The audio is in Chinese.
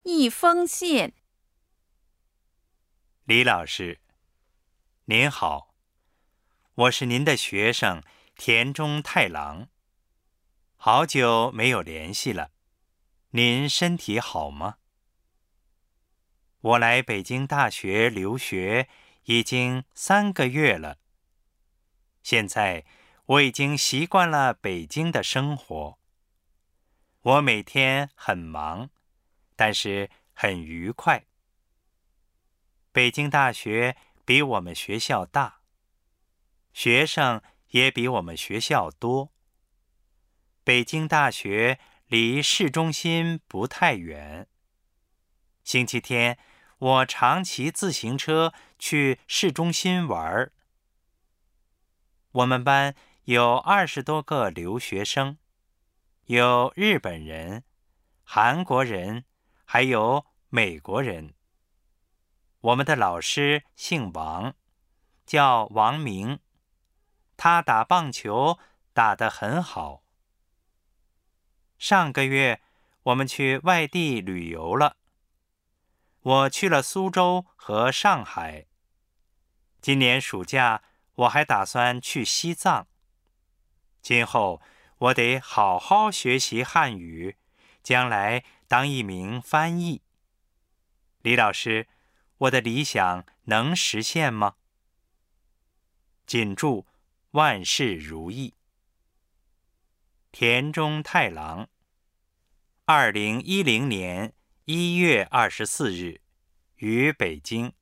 一封信。 李老师，您好，我是您的学生田中太郎，好久没有联系了，您身体好吗？我来北京大学留学已经3个月了，现在我已经习惯了北京的生活。我每天很忙，但是很愉快。北京大学比我们学校大，学生也比我们学校多。北京大学离市中心不太远。星期天，我常骑自行车去市中心玩。我们班有20多个留学生，有日本人、韩国人，还有美国人。我们的老师姓王，叫王明，他打棒球打得很好。上个月我们去外地旅游了，我去了苏州和上海。今年暑假我还打算去西藏。今后我得好好学习汉语，将来当一名翻译。李老师，我的理想能实现吗？谨祝万事如意。田中太郎，2010年1月24日，于北京。